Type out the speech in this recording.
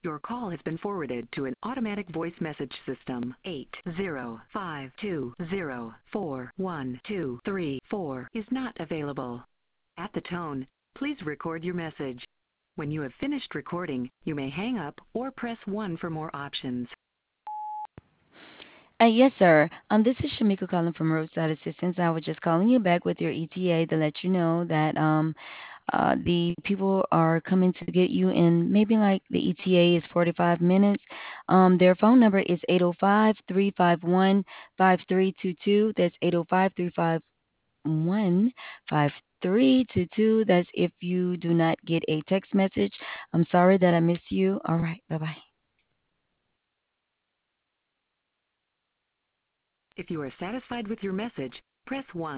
Your call has been forwarded to an automatic voice message system. 80520412334 is not available. At the tone, please record your message. When you have finished recording, you may hang up or press 1 for more options. Yes, sir. This is Shamika calling from Roadside Assistance. I was just calling you back with your ETA to let you know that the people are coming to get you in maybe like the ETA is 45 minutes. Their phone number is 805-351-5322. That's 805-351-5322. That's if you do not get a text message. I'm sorry that I missed you. All right. Bye-bye. If you are satisfied with your message, press 1.